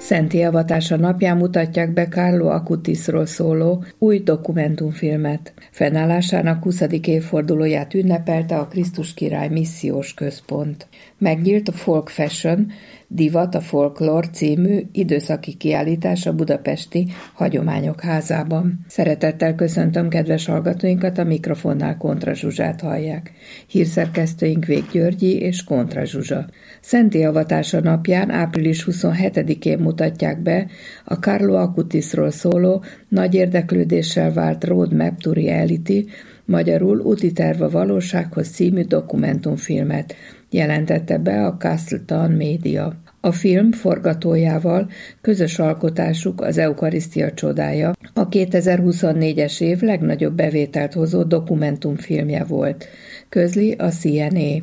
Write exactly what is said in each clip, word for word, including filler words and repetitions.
Szenti avatása napján mutatják be Carlo Acutisról szóló új dokumentumfilmet. Fennállásának huszadik évfordulóját ünnepelte a Krisztus Király Missziós Központ. Megnyílt a Folk Fashion, Divat a Folklór című időszaki kiállítás a budapesti Hagyományok Házában. Szeretettel köszöntöm kedves hallgatóinkat, a mikrofonnál Kontra Zsuzsát hallják. Hírszerkesztőink Vég Györgyi és Kontra Zsuzsa. Szenti avatása napján, április huszonhetedikén mutatják be a Carlo Acutisról szóló, nagy érdeklődéssel vált Roadmap to Reality, magyarul Úti terv a valósághoz című dokumentumfilmet, jelentette be a Castletown Média. A film forgatójával közös alkotásuk az Eukarisztia csodája, a kétezer-huszonnégyes év legnagyobb bevételt hozó dokumentumfilmje volt, közli a cé en á.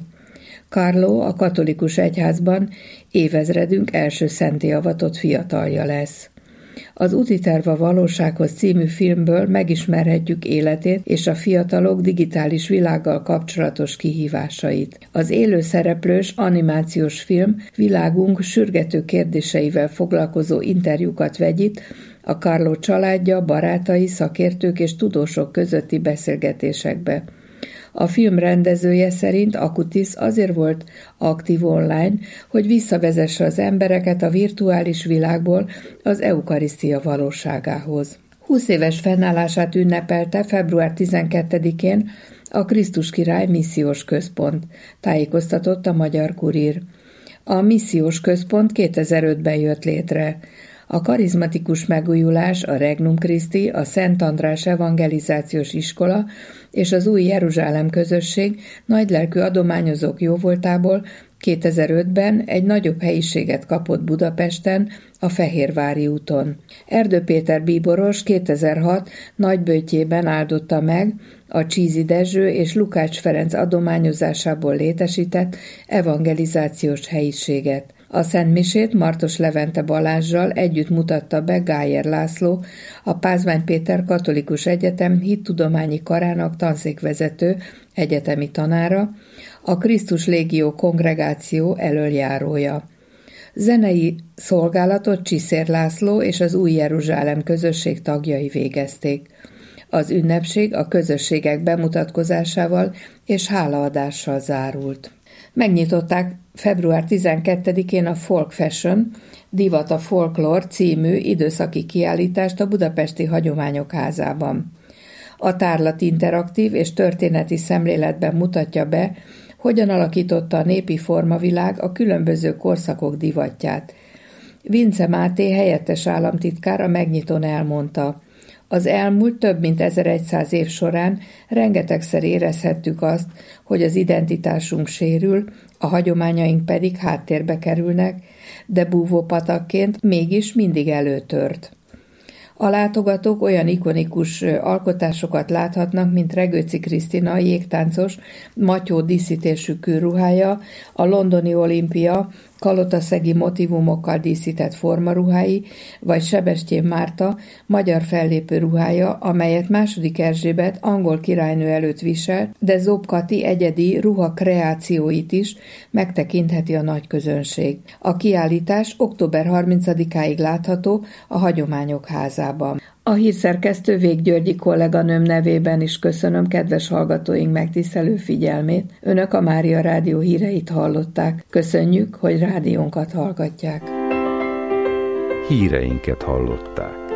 Carlo a katolikus egyházban évezredünk első szentté avatott fiatalja lesz. Az Úti terv a valósághoz című filmből megismerhetjük életét és a fiatalok digitális világgal kapcsolatos kihívásait. Az élő szereplős animációs film világunk sürgető kérdéseivel foglalkozó interjúkat vegyít a Carlo családja, barátai, szakértők és tudósok közötti beszélgetésekbe. A film rendezője szerint Acutis azért volt aktív online, hogy visszavezesse az embereket a virtuális világból az eukarisztia valóságához. húsz éves fennállását ünnepelte február tizenkettedikén a Krisztus Király Missziós Központ, tájékoztatott a Magyar Kurír. A Missziós Központ kétezer-ötben jött létre. A karizmatikus megújulás, a Regnum Christi, a Szent András evangelizációs iskola és az Új Jeruzsálem közösség nagylelkű adományozók jóvoltából kétezer-ötben egy nagyobb helyiséget kapott Budapesten, a Fehérvári úton. Erdő Péter bíboros kétezer-hat nagyböjtjében áldotta meg a Csízi Dezső és Lukács Ferenc adományozásából létesített evangelizációs helyiséget. A szentmisét Martos Levente Balázssal együtt mutatta be Gájer László, a Pázmány Péter Katolikus Egyetem hittudományi karának tanszékvezető egyetemi tanára, a Krisztus Légió kongregáció elöljárója. Zenei szolgálatot Csiszér László és az Új Jeruzsálem közösség tagjai végezték. Az ünnepség a közösségek bemutatkozásával és hálaadással zárult. Megnyitották február tizenkettedikén a Folk Fashion, Divat a Folklór című időszaki kiállítást a Budapesti Hagyományok Házában. A tárlat interaktív és történeti szemléletben mutatja be, hogyan alakította a népi formavilág a különböző korszakok divatját. Vince Máté helyettes államtitkár a megnyitón elmondta: az elmúlt több mint ezerszáz év során rengetegszer érezhettük azt, hogy az identitásunk sérül, a hagyományaink pedig háttérbe kerülnek, de búvópatakként mégis mindig előtört. A látogatók olyan ikonikus alkotásokat láthatnak, mint Regőci Krisztina jégtáncos, matyó díszítésű kőruhája, a londoni olimpia kalotaszegi motivumokkal díszített formaruhái, vagy Sebestyén Márta magyar fellépő ruhája, amelyet második Erzsébet angol királynő előtt viselt, de Zob Kati egyedi ruha kreációit is megtekintheti a nagy közönség. A kiállítás október harmincadikáig látható a Hagyományok Házában. A hírszerkesztő Vég Györgyi kolléganőm nevében is köszönöm kedves hallgatóink megtisztelő figyelmét. Önök a Mária Rádió híreit hallották. Köszönjük, hogy rádiónkat hallgatják. Híreinket hallották.